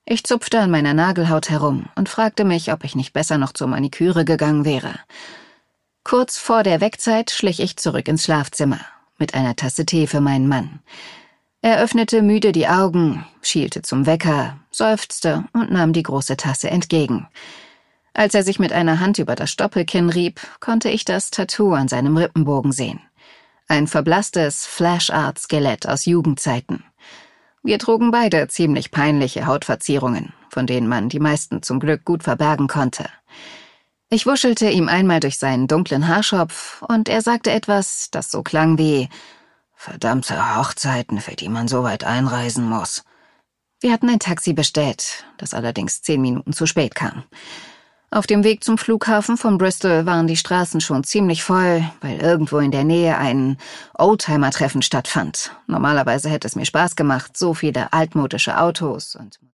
Ich zupfte an meiner Nagelhaut herum und fragte mich, ob ich nicht besser noch zur Maniküre gegangen wäre. Kurz vor der Wegzeit schlich ich zurück ins Schlafzimmer, mit einer Tasse Tee für meinen Mann. Er öffnete müde die Augen, schielte zum Wecker, seufzte und nahm die große Tasse entgegen. Als er sich mit einer Hand über das Stoppelkinn rieb, konnte ich das Tattoo an seinem Rippenbogen sehen. Ein verblasstes Flash-Art-Skelett aus Jugendzeiten. Wir trugen beide ziemlich peinliche Hautverzierungen, von denen man die meisten zum Glück gut verbergen konnte. Ich wuschelte ihm einmal durch seinen dunklen Haarschopf und er sagte etwas, das so klang wie »Verdammte Hochzeiten, für die man so weit einreisen muss.« Wir hatten ein Taxi bestellt, das allerdings 10 Minuten zu spät kam. Auf dem Weg zum Flughafen von Bristol waren die Straßen schon ziemlich voll, weil irgendwo in der Nähe ein Oldtimer-Treffen stattfand. Normalerweise hätte es mir Spaß gemacht, so viele altmodische Autos und